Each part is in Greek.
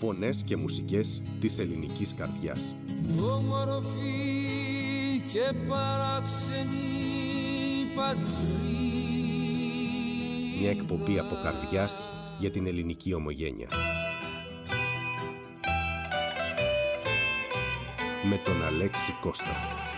Φωνές και μουσικές της ελληνικής καρδιάς. Όμορφη και παράξενη πατρίδα. Μια εκπομπή από καρδιάς για την ελληνική ομογένεια. Με τον Αλέξη Κώστα.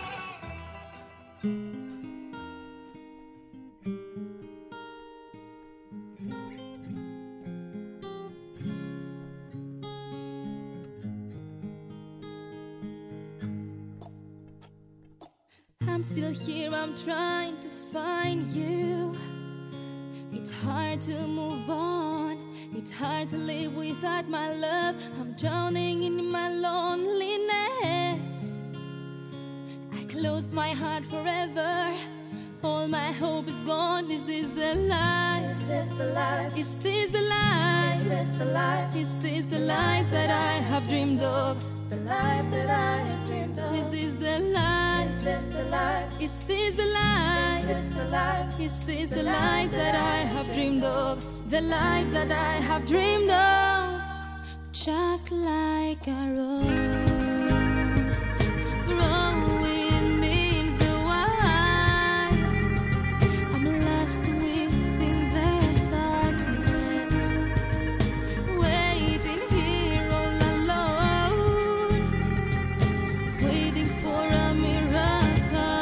I'm still here, I'm trying to find you. It's hard to move on. It's hard to live without my love. I'm drowning in my loneliness. I closed my heart forever. All my hope is gone. Is this the life? Is this the life? Is this the life? Is this the life? Is this the life that I have dreamed of? The life that I have dreamed of. Is this the life? Is this the life? Is this the life? Is this the life? Is this the life that I have dreamed of? The life that I have dreamed of. Just like a rose growing in the wild. I'm lost within the darkness, waiting here all alone, waiting for a miracle.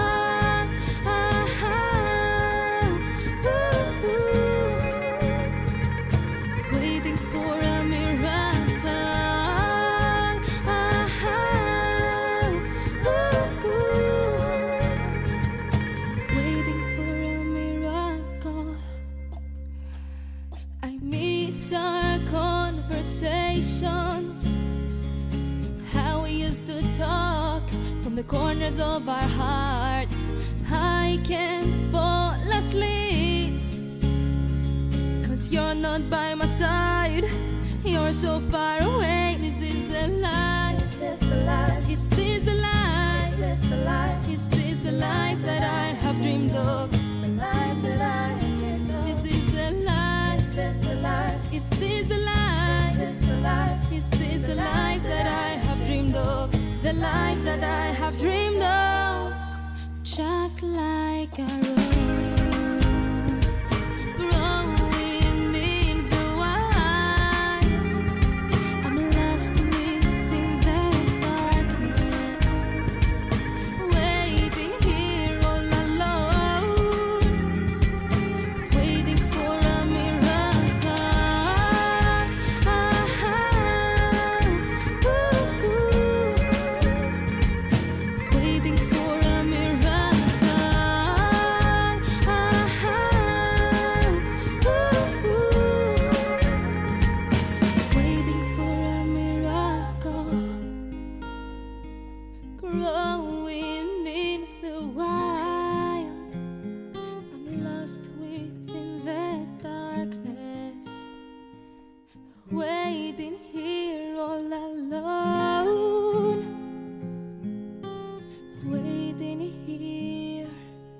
Waiting for a miracle. Waiting for a miracle. I miss our conversations, how we used to talk from the corners of our hearts. I can't fall asleep, 'cause you're not by my side. You're so far away. Is this the life? Is this the life? Is this the life? Is this the life? Is this the life that I have dreamed of? The life that I have dreamed of. Is this the life? Is this the life? Is this the life? Is this the life? Is this the life that I have dreamed of? The life that I have dreamed of. Just like a rose growing in the wild. I'm lost within the darkness, waiting here all alone, waiting for a miracle. Waiting for a miracle. Waiting for a miracle. Growing in the wild. I'm lost within the darkness, waiting here all alone, waiting here.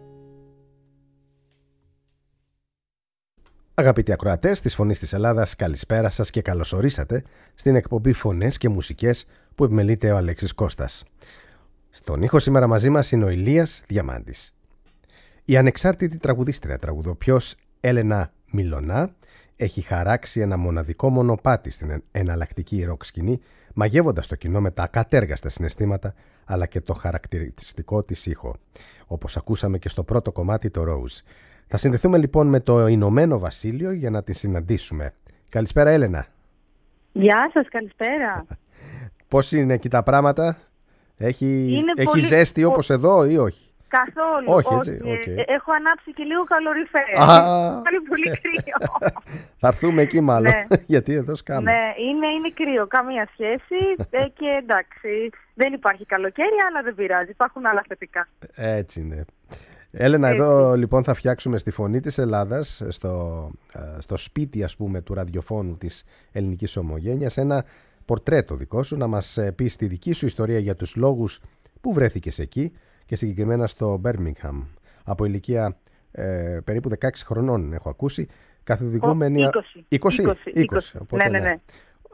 Αγαπητοί ακροατές της Φωνής της Ελλάδας, καλησπέρα σας και καλώς ορίσατε στην εκπομπή Φωνές και Μουσικές που επιμελείται ο Αλέξης Κώστας. Στον ήχο σήμερα μαζί μας είναι ο Ηλίας Διαμάντης. Η ανεξάρτητη τραγουδίστρια, τραγουδοποιός Έλενα Μιλωνά έχει χαράξει ένα μοναδικό μονοπάτι στην εναλλακτική ροκ σκηνή, μαγεύοντας το κοινό με τα ακατέργαστα συναισθήματα αλλά και το χαρακτηριστικό της ήχο, όπως ακούσαμε και στο πρώτο κομμάτι, το Rose. Θα συνδεθούμε λοιπόν με το Ηνωμένο Βασίλειο για να τη συναντήσουμε. Καλησπέρα Έλενα. Γεια σας, καλησπέρα. Πώς είναι εκεί τα πράγματα? Έχει πολύ... ζέστη όπως εδώ ή όχι? Καθόλου. Όχι, έτσι. Okay. Έχω ανάψει και λίγο καλοριφέρ. Πάλι πολύ κρύο. Θα έρθουμε εκεί μάλλον, γιατί εδώ σκάμε. Ναι, είναι κρύο, καμία σχέση και εντάξει, δεν υπάρχει καλοκαίρι, αλλά δεν πειράζει, υπάρχουν άλλα θετικά. Έτσι είναι. Έλενα, εδώ λοιπόν θα φτιάξουμε στη Φωνή της Ελλάδας, στο σπίτι ας πούμε του ραδιοφώνου της ελληνικής ομογένειας, ένα πορτρέτο δικό σου, να μας πεις τη δική σου ιστορία για τους λόγους που βρέθηκες εκεί και συγκεκριμένα στο Birmingham. Από ηλικία περίπου 16 χρονών έχω ακούσει, καθοδηγούμενη... 20. Οπότε, ναι.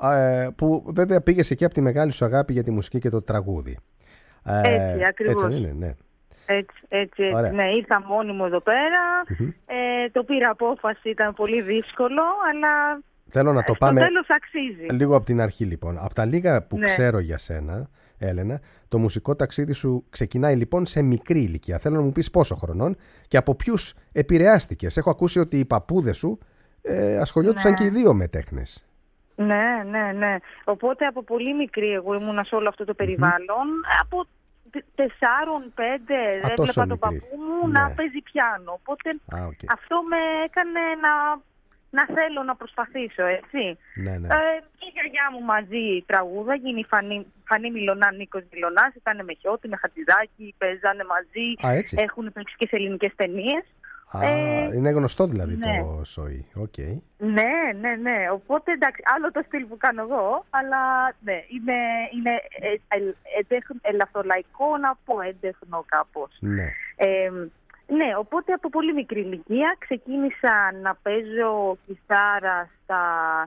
που βέβαια πήγες εκεί από τη μεγάλη σου αγάπη για τη μουσική και το τραγούδι. Έτσι, ακριβώς. Έτσι είναι, ναι. Έτσι. Ναι, ήρθα μόνη μου εδώ πέρα. Το πήρα απόφαση, ήταν πολύ δύσκολο, αλλά θέλω να το στο πάμε τέλος αξίζει. λίγο από την αρχή λοιπόν. Από τα λίγα που ξέρω για σένα, Έλενα, το μουσικό ταξίδι σου ξεκινάει λοιπόν σε μικρή ηλικία. Θέλω να μου πεις πόσο χρονών και από ποιους επηρεάστηκες. Έχω ακούσει ότι οι παππούδες σου ασχολιόντουσαν και οι δύο με τέχνες. Ναι. Οπότε από πολύ μικρή εγώ ήμουνα σε όλο αυτό το περιβάλλον. Από 4-5 έβλεπα τον παππού μου να παίζει πιάνο. Οπότε αυτό με έκανε να θέλω να προσπαθήσω, έτσι. Ναι. Και η γιαγιά μου μαζί τραγούδα, γίνει η Φανή Μιλωνά, Νίκος Μιλωνάς, ήταν με Χιώτη, με Χατζηδάκη, παίζανε μαζί, έχουν παίξει και σε ελληνικές ταινίες. Είναι γνωστό δηλαδή το σόι. Okay. Ναι. Οπότε εντάξει, άλλο το στυλ που κάνω εγώ, αλλά ναι, είναι ελαφρολαϊκό, να πω έντεχνο κάπως. Ναι, οπότε από πολύ μικρή ηλικία ξεκίνησα να παίζω κιθάρα στα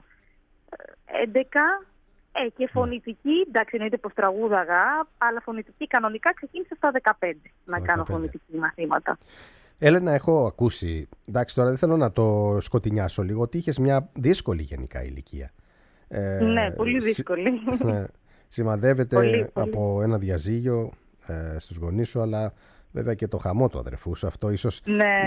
11 και φωνητική, εντάξει εννοείται πως τραγούδαγα, αλλά φωνητική κανονικά ξεκίνησα στα 15 να κάνω φωνητική μαθήματα. Έλενα, έχω ακούσει, εντάξει τώρα δεν θέλω να το σκοτεινιάσω λίγο, ότι είχες μια δύσκολη γενικά ηλικία. Ναι, πολύ δύσκολη. Σημαδεύεται πολύ. Από ένα διαζύγιο στους γονείς σου, αλλά βέβαια και το χαμό του αδερφού σου. Αυτό ίσως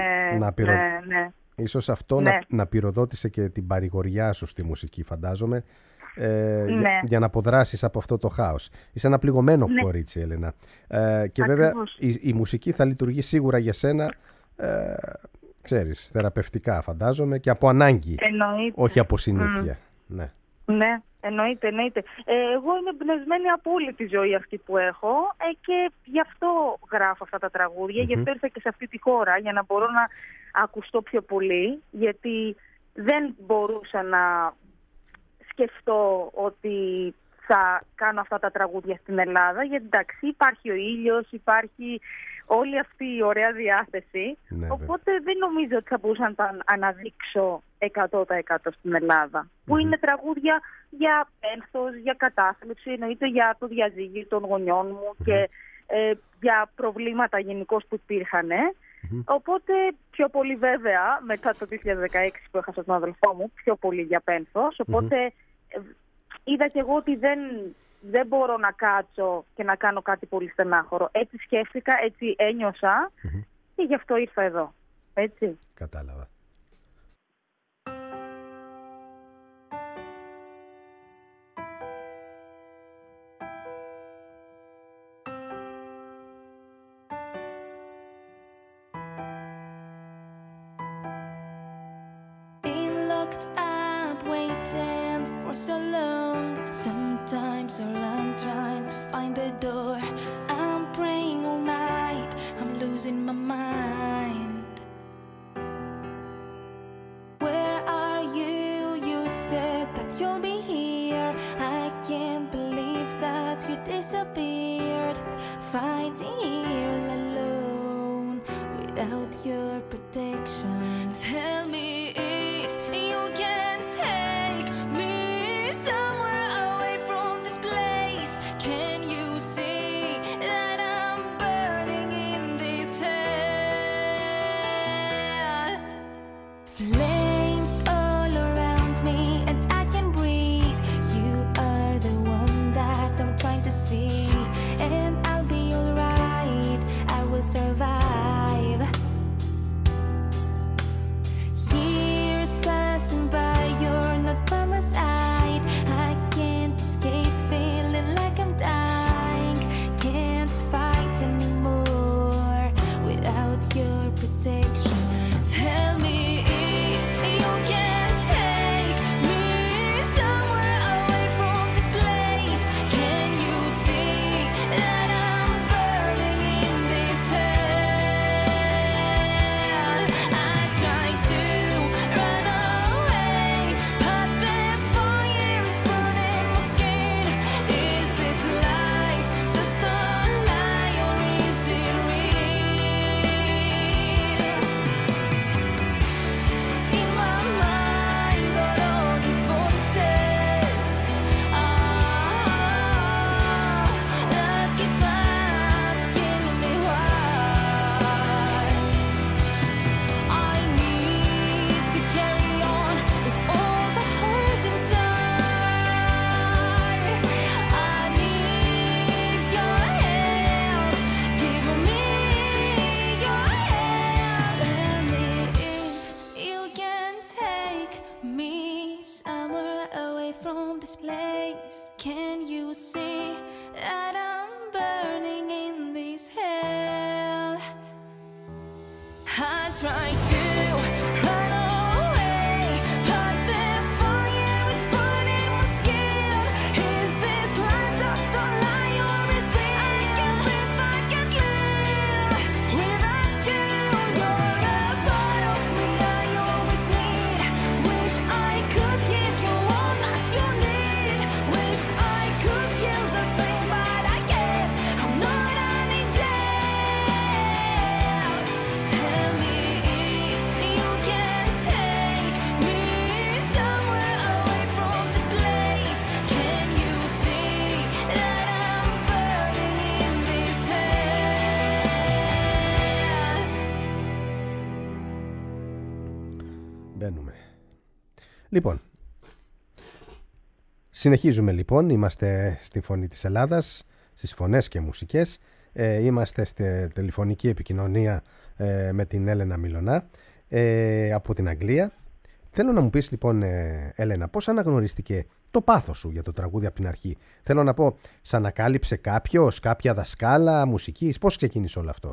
ίσως αυτό να πυροδότησε και την παρηγοριά σου στη μουσική, φαντάζομαι, για να αποδράσεις από αυτό το χάος. Είσαι ένα πληγωμένο κορίτσι, Έλενα. Και βέβαια η μουσική θα λειτουργεί σίγουρα για σένα, ξέρεις, θεραπευτικά φαντάζομαι, και από ανάγκη, όχι από συνήθεια. Ναι, εννοείται. Εγώ είμαι εμπνευσμένη από όλη τη ζωή αυτή που έχω και γι' αυτό γράφω αυτά τα τραγούδια, γι' αυτό ήρθα και σε αυτή τη χώρα, για να μπορώ να ακουστώ πιο πολύ, γιατί δεν μπορούσα να σκεφτώ ότι θα κάνω αυτά τα τραγούδια στην Ελλάδα, γιατί εντάξει υπάρχει ο ήλιος, υπάρχει όλη αυτή η ωραία διάθεση, οπότε δεν νομίζω ότι θα μπορούσα να τα αναδείξω 100% στην Ελλάδα, που είναι τραγούδια για πένθος, για κατάθλιψη, εννοείται για το διαζύγιο των γονιών μου και για προβλήματα γενικώς που υπήρχαν. Οπότε πιο πολύ βέβαια μετά το 2016 που έχασα τον αδελφό μου, πιο πολύ για πένθος, οπότε είδα και εγώ ότι δεν μπορώ να κάτσω και να κάνω κάτι πολύ στενάχωρο. Έτσι σκέφτηκα, έτσι ένιωσα και γι' αυτό ήρθα εδώ. Έτσι. Κατάλαβα. So long, sometimes I run trying to find the door. I'm praying all night, I'm losing my mind. Where are you? You said that you'll be here. I can't believe that you disappeared. Fighting here all alone without your protection. Tell me if you can take me somewhere away from this place. Can you see that I'm burning in this hell? from this place. Can you see that I'm burning in this hell? I try to run away, but the fire is burning my skin. Is this life just a lie or is it? I can't breathe, I can't live without you. You're a part of me I always need. Wish I could give you all that you need. Wish I could heal the pain, but I can't. I'm not an angel. Tell me if you can take me somewhere away from this place. Can you see that I'm burning in this hell? Μπαίνουμε. Λοιπόν, συνεχίζουμε λοιπόν, είμαστε στη Φωνή της Ελλάδας, στις φωνές και μουσικές. Είμαστε στη τηλεφωνική επικοινωνία με την Έλενα Μιλωνά από την Αγγλία. Θέλω να μου πεις λοιπόν, Έλενα, πώς αναγνωρίστηκε το πάθος σου για το τραγούδι από την αρχή? Θέλω να πω, σ' ανακάλυψε κάποιος, κάποια δασκάλα μουσικής, πώς ξεκίνησε όλο αυτό?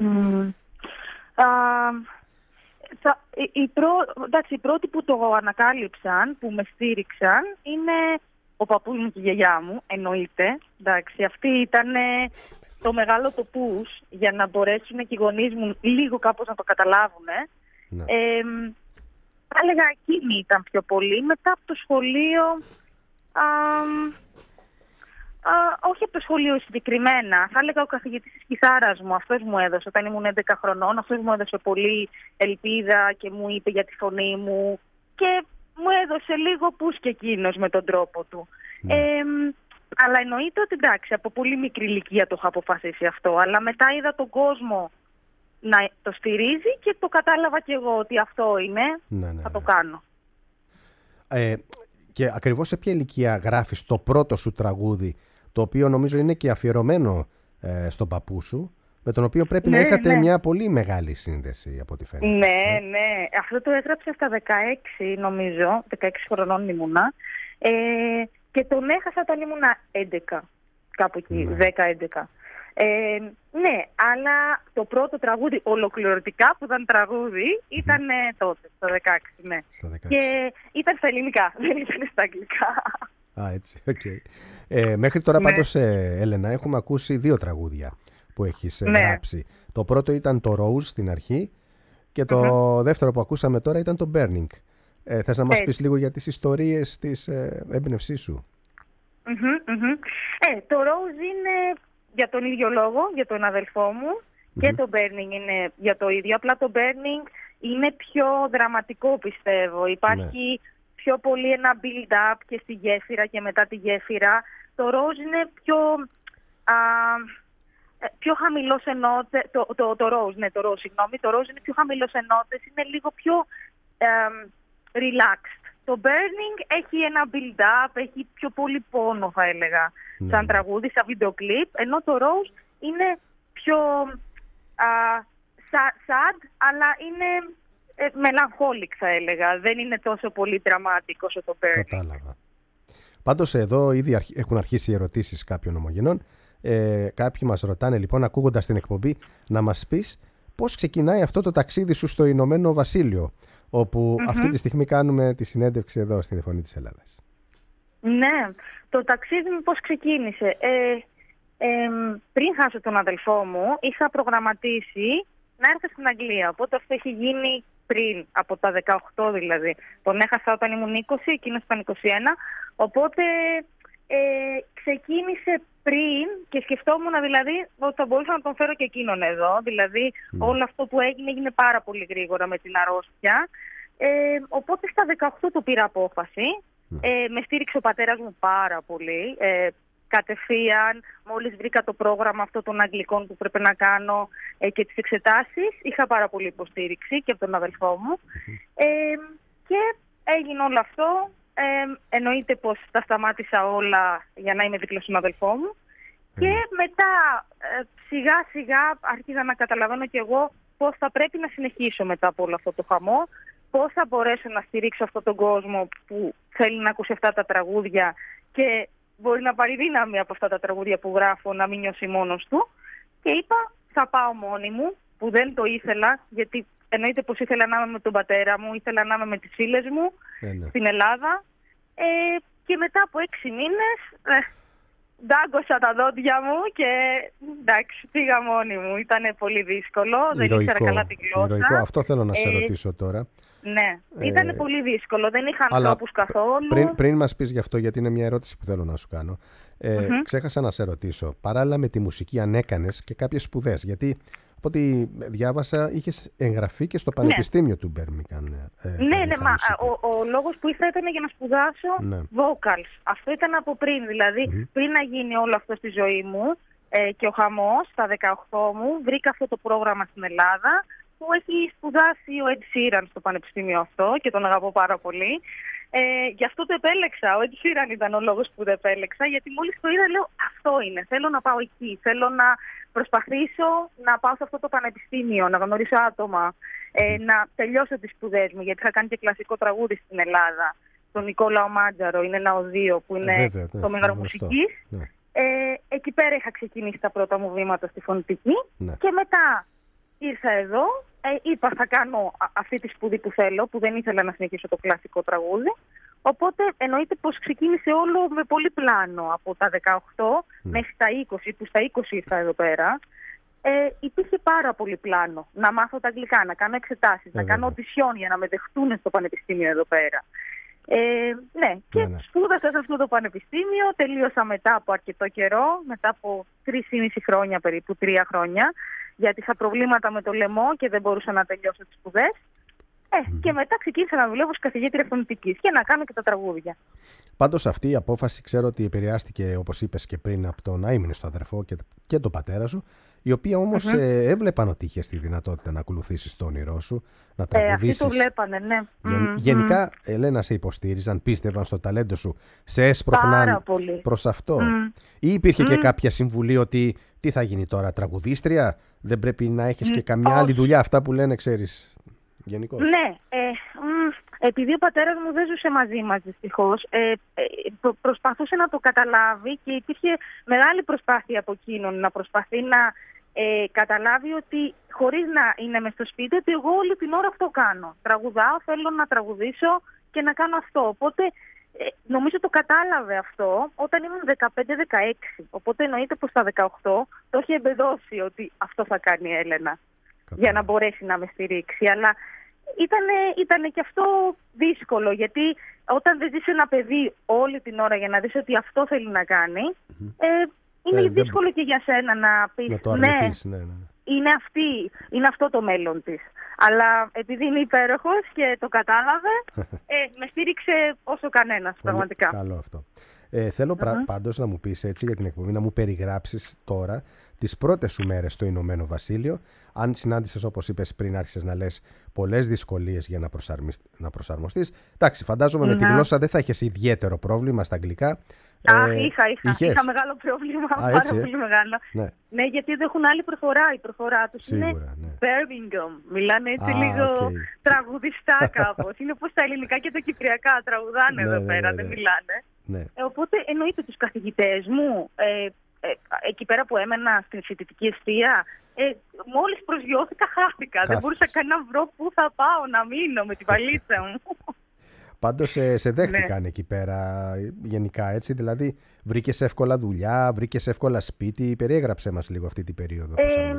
Οι πρώτοι που το ανακάλυψαν, που με στήριξαν, είναι ο παππούς μου και η γιαγιά μου, εννοείται. Εντάξει, αυτοί ήταν το μεγάλο το push για να μπορέσουν και οι γονείς μου λίγο κάπως να το καταλάβουν. Ναι. Θα έλεγα εκείνη ήταν πιο πολύ. Μετά από το σχολείο, όχι από το σχολείο συγκεκριμένα, θα έλεγα ο καθηγητής της κιθάρας μου, αυτός μου έδωσε, όταν ήμουν 11 χρονών, αυτός μου έδωσε πολύ ελπίδα και μου είπε για τη φωνή μου και μου έδωσε λίγο push και εκείνος με τον τρόπο του. Αλλά εννοείται ότι εντάξει, από πολύ μικρή ηλικία το είχα αποφασίσει αυτό, αλλά μετά είδα τον κόσμο να το στηρίζει και το κατάλαβα κι εγώ ότι αυτό είναι, θα το κάνω. Και ακριβώς σε ποια ηλικία γράφεις το πρώτο σου τραγούδι, το οποίο νομίζω είναι και αφιερωμένο στον παππού σου, με τον οποίο πρέπει να είχατε μια πολύ μεγάλη σύνδεση από ό,τι φαίνεται? Ναι. Αυτό το έγραψα στα 16 νομίζω, 16 χρονών ήμουνα, και τον έχασα όταν ήμουνα 11, κάπου εκεί, 10-11. Ναι, αλλά το πρώτο τραγούδι ολοκληρωτικά που ήταν τραγούδι ήταν τότε, στο 16, ναι. Και ήταν στα ελληνικά, δεν ήταν στα αγγλικά. Α, έτσι, μέχρι τώρα πάντως, Έλενα, έχουμε ακούσει 2 τραγούδια που έχεις γράψει. Το πρώτο ήταν το Rose στην αρχή και το δεύτερο που ακούσαμε τώρα ήταν το Burning. Θες να μας πεις λίγο για τις ιστορίες της έμπνευσής σου? Το Rose είναι για τον ίδιο λόγο, για τον αδελφό μου, και το Burning είναι για το ίδιο. Απλά το Burning είναι πιο δραματικό, πιστεύω. Υπάρχει πιο πολύ ένα build-up και στη γέφυρα και μετά τη γέφυρα. Το Rose είναι πιο χαμηλό σε νότες. Το Rose είναι πιο χαμηλό σε νότες, είναι λίγο πιο relaxed. Το Burning έχει ένα build-up, έχει πιο πολύ πόνο, θα έλεγα, σαν τραγούδι, σαν βίντεο κλιπ, ενώ το Rose είναι πιο sad, αλλά είναι melancholic, θα έλεγα. Δεν είναι τόσο πολύ δραματικό όσο το Burning. Κατάλαβα. Πάντως εδώ ήδη έχουν αρχίσει οι ερωτήσεις κάποιων ομογενών. Κάποιοι μας ρωτάνε λοιπόν, ακούγοντας την εκπομπή, να μας πεις πώς ξεκινάει αυτό το ταξίδι σου στο Ηνωμένο Βασίλειο, όπου αυτή τη στιγμή κάνουμε τη συνέντευξη εδώ στην Φωνή της Ελλάδας. Ναι, το ταξίδι μου πώς ξεκίνησε? Πριν χάσω τον αδελφό μου, είχα προγραμματίσει να έρθω στην Αγγλία. Οπότε αυτό έχει γίνει πριν, από τα 18 δηλαδή. Τον έχασα όταν ήμουν 20, εκείνος ήταν 21. Οπότε ξεκίνησε πριν και σκεφτόμουν δηλαδή ότι θα μπορούσα να τον φέρω και εκείνον εδώ. Δηλαδή όλο αυτό που έγινε πάρα πολύ γρήγορα με την αρρώστια. Οπότε στα 18 το πήρα απόφαση. Με στήριξε ο πατέρας μου πάρα πολύ. Κατευθείαν, μόλις βρήκα το πρόγραμμα αυτό των αγγλικών που πρέπει να κάνω και τις εξετάσεις, είχα πάρα πολύ υποστήριξη και από τον αδελφό μου. Και έγινε όλο αυτό. Εννοείται πως τα σταμάτησα όλα για να είμαι δίπλα στον αδελφό μου. Και μετά σιγά σιγά άρχιζα να καταλαβαίνω κι εγώ πως θα πρέπει να συνεχίσω μετά από όλο αυτό το χαμό. πώς θα μπορέσω να στηρίξω αυτόν τον κόσμο που θέλει να ακούσει αυτά τα τραγούδια και μπορεί να πάρει δύναμη από αυτά τα τραγούδια που γράφω, να μην νιώσει μόνος του. Και είπα, θα πάω μόνη μου, που δεν το ήθελα, γιατί εννοείται πως ήθελα να είμαι με τον πατέρα μου, ήθελα να είμαι με τις φίλες μου στην Ελλάδα. Και μετά από 6 μήνες ντάγκωσα τα δόντια μου και εντάξει, πήγα μόνη μου. Ήταν πολύ δύσκολο, δεν ήξερα καλά την γλώσσα. Ηρωικό. Αυτό θέλω να σε ρωτήσω τώρα. Ναι, ήταν πολύ δύσκολο, δεν είχα ανθρώπους καθόλου. Πριν μας πεις γι' αυτό, γιατί είναι μια ερώτηση που θέλω να σου κάνω, ξέχασα να σε ρωτήσω, παράλληλα με τη μουσική αν έκανες και κάποιες σπουδές, γιατί από ό,τι διάβασα είχες εγγραφεί και στο Πανεπιστήμιο του Μπέρμιγχαμ. Ναι, ο λόγος που ήρθα ήταν για να σπουδάσω vocals. Αυτό ήταν από πριν, δηλαδή πριν να γίνει όλο αυτό στη ζωή μου και ο χαμός, στα 18 μου, βρήκα αυτό το πρόγραμμα στην Ελλάδα, που έχει σπουδάσει ο Ed Sheeran στο πανεπιστήμιο αυτό και τον αγαπώ πάρα πολύ. Γι' αυτό το επέλεξα. Ο Ed Sheeran ήταν ο λόγος που το επέλεξα, γιατί μόλις το είδα λέω αυτό είναι, θέλω να πάω εκεί, θέλω να προσπαθήσω να πάω σε αυτό το πανεπιστήμιο, να γνωρίσω άτομα, να τελειώσω τις σπουδές μου, γιατί είχα κάνει και κλασικό τραγούδι στην Ελλάδα. Τον Νικόλαο Μάντζαρο, είναι ένα οδείο που είναι το Μέγαρο Μουσικής. Εκεί πέρα είχα ξεκινήσει τα πρώτα μου βήματα στη φωνητική και μετά ήρθα εδώ, είπα θα κάνω αυτή τη σπουδή που θέλω, που δεν ήθελα να συνεχίσω το κλασικό τραγούδι. Οπότε εννοείται πως ξεκίνησε όλο με πολύ πλάνο από τα 18 μέχρι τα 20, που στα 20 ήρθα εδώ πέρα. Υπήρχε πάρα πολύ πλάνο να μάθω τα αγγλικά, να κάνω εξετάσεις, να κάνω οντισιόν για να με δεχτούν στο πανεπιστήμιο εδώ πέρα. Και σπούδασα σε αυτό το πανεπιστήμιο, τελείωσα μετά από αρκετό καιρό, μετά από 3,5 χρόνια περίπου, 3 χρόνια, γιατί είχα προβλήματα με το λαιμό και δεν μπορούσα να τελειώσω τις σπουδές. Και μετά ξεκίνησα να δουλεύω ως καθηγήτρια φωνητικής και να κάνω και τα τραγούδια. Πάντως αυτή η απόφαση ξέρω ότι επηρεάστηκε, όπως είπες και πριν, από το να ήμουν στο αδερφό και τον πατέρα σου, οι οποίοι όμως έβλεπαν ότι είχες τη δυνατότητα να ακολουθήσεις το όνειρό σου, να τραγουδήσεις. Αυτοί το βλέπανε, ναι. Γενικά, Ελένα, σε υποστήριζαν, πίστευαν στο ταλέντο σου, σε έσπροχναν προς αυτό. Ή υπήρχε και κάποια συμβουλή ότι τι θα γίνει τώρα, τραγουδίστρια, δεν πρέπει να έχεις και καμιά άλλη δουλειά, αυτά που λένε, ξέρεις. Γενικώς. Ναι, επειδή ο πατέρας μου δεν ζούσε μαζί μας δυστυχώς, προσπαθούσε να το καταλάβει και υπήρχε μεγάλη προσπάθεια από εκείνον να προσπαθεί να καταλάβει ότι χωρίς να είναι μες στο σπίτι, ότι εγώ όλη την ώρα αυτό κάνω. Τραγουδάω, θέλω να τραγουδήσω και να κάνω αυτό. Οπότε νομίζω το κατάλαβε αυτό όταν ήμουν 15-16. Οπότε εννοείται πως στα 18 το είχε εμπεδώσει ότι αυτό θα κάνει η Έλενα. Για να μπορέσει να με στηρίξει. Αλλά ήταν και αυτό δύσκολο, γιατί όταν δεν ζεις ένα παιδί όλη την ώρα για να δεις ότι αυτό θέλει να κάνει, είναι δύσκολο και για σένα να πεις να το αρνηθείς, ναι. Είναι αυτό το μέλλον της. Αλλά επειδή είναι υπέροχος και το κατάλαβε, με στήριξε όσο κανένας, πραγματικά. Καλό αυτό. Θέλω πάντως να μου πεις έτσι για την εκπομπή, να μου περιγράψεις τώρα τις πρώτες σου μέρες στο Ηνωμένο Βασίλειο. Αν συνάντησες, όπως είπες πριν, άρχισες να λες πολλές δυσκολίες για να προσαρμοστείς. Εντάξει, φαντάζομαι με τη γλώσσα δεν θα έχεις ιδιαίτερο πρόβλημα στα αγγλικά. Είχα μεγάλο πρόβλημα, πάρα πολύ μεγάλο. Ναι, γιατί δεν έχουν άλλη προφορά. Η προφορά τους είναι Birmingham. Μιλάνε έτσι λίγο τραγουδιστά κάπως. Είναι όπως τα ελληνικά και τα κυπριακά τραγουδάνε εδώ πέρα, δεν μιλάνε. Οπότε εννοείται τους καθηγητές μου, εκεί πέρα που έμενα στην φοιτητική εστία, μόλις προσγειώθηκα χάθηκα. Δεν μπορούσα καν να βρω πού θα πάω να μείνω με τη βαλίτσα μου. Πάντως σε δέχτηκαν εκεί πέρα γενικά, έτσι, δηλαδή βρήκες εύκολα δουλειά, βρήκες εύκολα σπίτι, περιέγραψέ μας λίγο αυτή την περίοδο.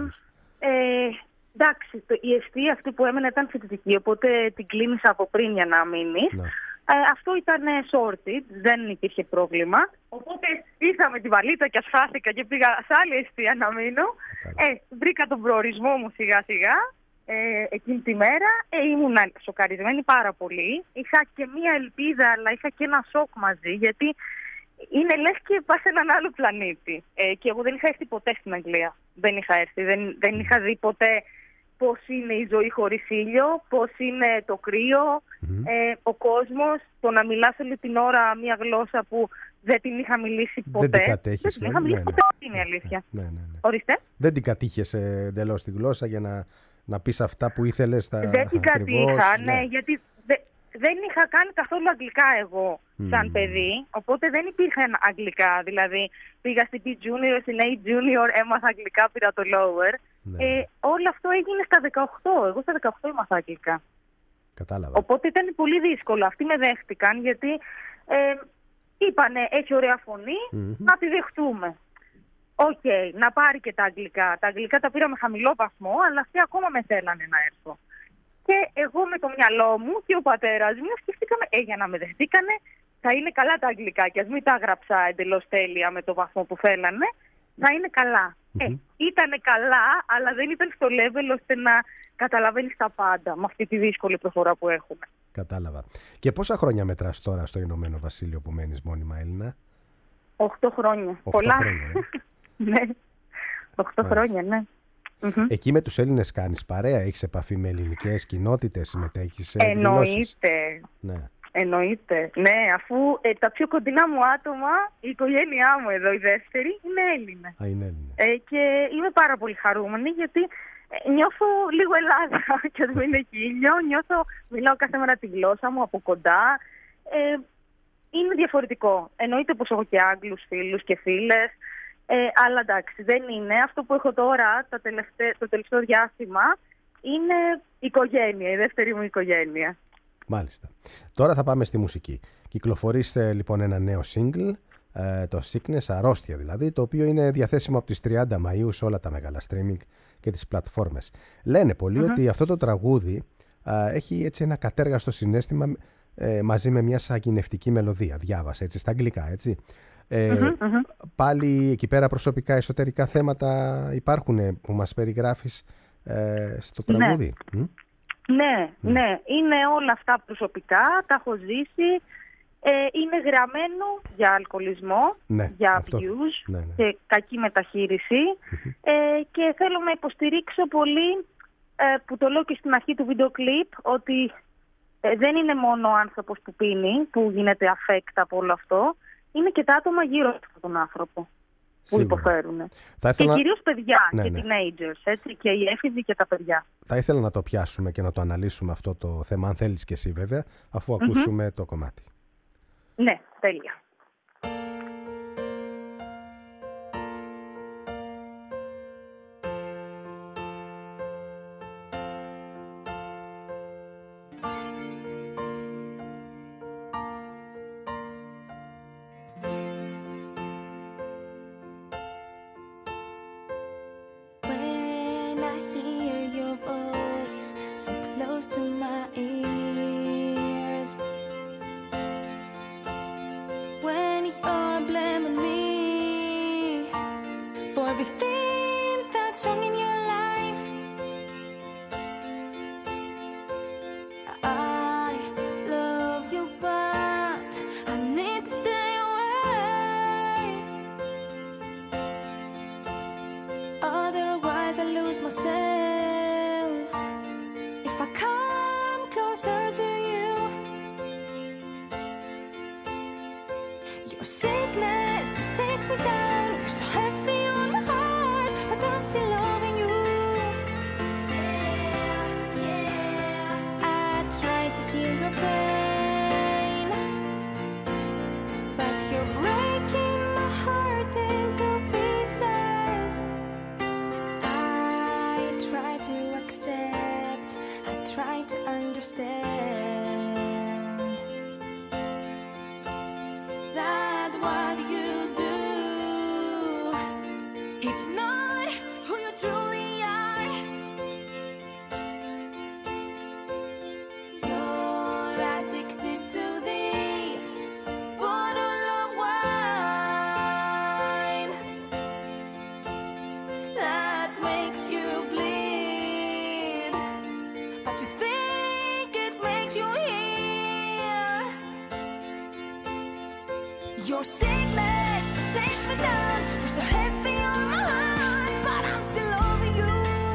Εντάξει, η εστία αυτή που έμενα ήταν φοιτητική, οπότε την κλείνησα από πριν για να μείνεις. Αυτό ήταν sorted, δεν υπήρχε πρόβλημα. Οπότε ήρθα με τη βαλίτσα και ασχάθηκα και πήγα σε άλλη εστία να μείνω. Βρήκα τον προορισμό μου σιγά σιγά εκείνη τη μέρα. Ήμουν σοκαρισμένη πάρα πολύ. Είχα και μία ελπίδα, αλλά είχα και ένα σοκ μαζί, γιατί είναι λες και πας σε έναν άλλο πλανήτη. Και εγώ δεν είχα έρθει ποτέ στην Αγγλία. Δεν είχα έρθει, δεν είχα δει ποτέ πώς είναι η ζωή χωρίς ήλιο, πώς είναι το κρύο, ο κόσμος, το να μιλάς όλη την ώρα μια γλώσσα που δεν την είχα μιλήσει ποτέ. Δεν την κατέχεις. Δεν την είχα μιλήσει ποτέ, είναι η αλήθεια. Ναι. Ορίστε. Δεν την κατήχες εντελώς τη γλώσσα για να Να πεις αυτά που ήθελες δεν την κατήχα, ναι, γιατί δεν είχα κάνει καθόλου αγγλικά εγώ σαν παιδί, οπότε δεν υπήρχαν αγγλικά. Δηλαδή πήγα στην B Junior, στην A Junior, έμαθα αγγλικά, πήρα το lower. Ναι. Όλο αυτό έγινε στα 18. Εγώ στα 18 έμαθα αγγλικά. Κατάλαβα. Οπότε ήταν πολύ δύσκολο. Αυτοί με δέχτηκαν γιατί είπανε έχει ωραία φωνή, να τη δεχτούμε. Οκ, να πάρει και τα αγγλικά. Τα αγγλικά τα πήρα με χαμηλό βαθμό, αλλά αυτοί ακόμα με θέλανε να έρθω. Και εγώ με το μυαλό μου και ο πατέρας μου σκεφτήκαμε, για να με δεχτήκανε, θα είναι καλά τα αγγλικά. Και ας μην τα έγραψα εντελώς τέλεια με το βαθμό που θέλανε, θα είναι καλά. Ήτανε καλά, αλλά δεν ήταν στο level ώστε να καταλαβαίνεις τα πάντα με αυτή τη δύσκολη προφορά που έχουμε. Κατάλαβα. Και πόσα χρόνια μετράς τώρα στο Ηνωμένο Βασίλειο που μένεις μόνιμα, Έλληνα? 8 χρόνια. 8 πολλά. Χρόνια, ναι. 8 χρόνια, ναι. Εκεί με τους Έλληνες κάνεις παρέα, έχεις επαφή με ελληνικές κοινότητες, συμμετέχεις σε εκδηλώσεις? Εννοείται. Ναι, αφού τα πιο κοντινά μου άτομα, η οικογένειά μου εδώ, η δεύτερη, είναι Έλληνα. Είναι Έλληνες. Και είμαι πάρα πολύ χαρούμενη γιατί νιώθω λίγο Ελλάδα και αν μην εκεί. Μιλάω κάθε μέρα τη γλώσσα μου από κοντά. Είναι διαφορετικό. Εννοείται πως έχω και Άγγλους φίλους και φίλες. Αλλά εντάξει, δεν είναι. Αυτό που έχω τώρα, το τελευταίο διάστημα, είναι οικογένεια, η δεύτερη μου οικογένεια. Μάλιστα. Τώρα θα πάμε στη μουσική. Κυκλοφορείς λοιπόν ένα νέο single, το Sickness, αρρώστια δηλαδή, το οποίο είναι διαθέσιμο από τις 30 Μαΐου σε όλα τα μεγάλα streaming και τις πλατφόρμες. Λένε πολλοί ότι αυτό το τραγούδι έχει έτσι ένα κατέργαστο συναίσθημα μαζί με μια σαγηνευτική μελωδία. Διάβασα έτσι στα αγγλικά, έτσι. Πάλι εκεί πέρα προσωπικά εσωτερικά θέματα υπάρχουν που μας περιγράφεις στο τραγούδι? Ναι. Είναι όλα αυτά προσωπικά, τα έχω ζήσει. Είναι γραμμένο για αλκοολισμό, για abuse και κακή μεταχείριση. Και θέλω να υποστηρίξω πολύ, που το λέω και στην αρχή του βίντεο κλιπ, ότι δεν είναι μόνο ο άνθρωπος που πίνει, που γίνεται affect από όλο αυτό. Είναι και τα άτομα γύρω από τον άνθρωπο που υποφέρουν. Και κυρίως παιδιά και teenagers, έτσι, και οι έφηβοι και τα παιδιά. Θα ήθελα να το πιάσουμε και να το αναλύσουμε αυτό το θέμα, αν θέλεις και εσύ βέβαια, αφού ακούσουμε το κομμάτι. Ναι, τέλεια. Your sickness just takes me down. You're so heavy on my heart, but I'm still loving you.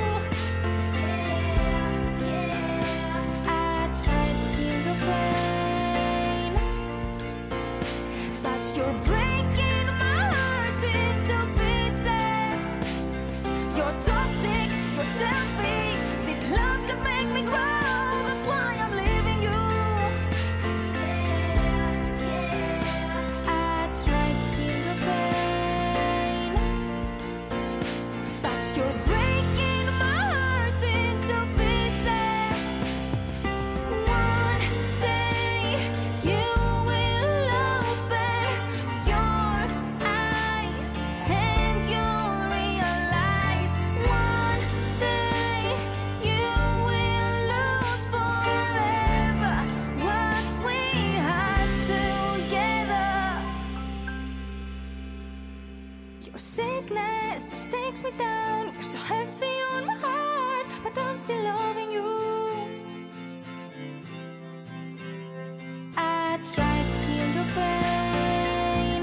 Yeah, yeah. I try to heal your pain, but you're breaking my heart into pieces. You're toxic, you're selfish. This Your sickness just takes me down. You're so heavy on my heart, but I'm still loving you. I try to heal your pain,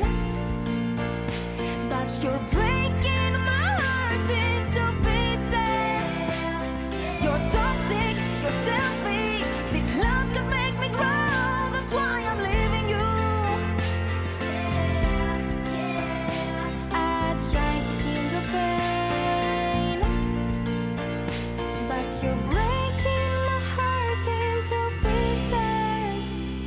but you're breaking my heart into pieces. You're toxic, you're selfish. This love can make me grow. That's why I'm leaving you. I try to heal your pain, but you're breaking my heart into pieces.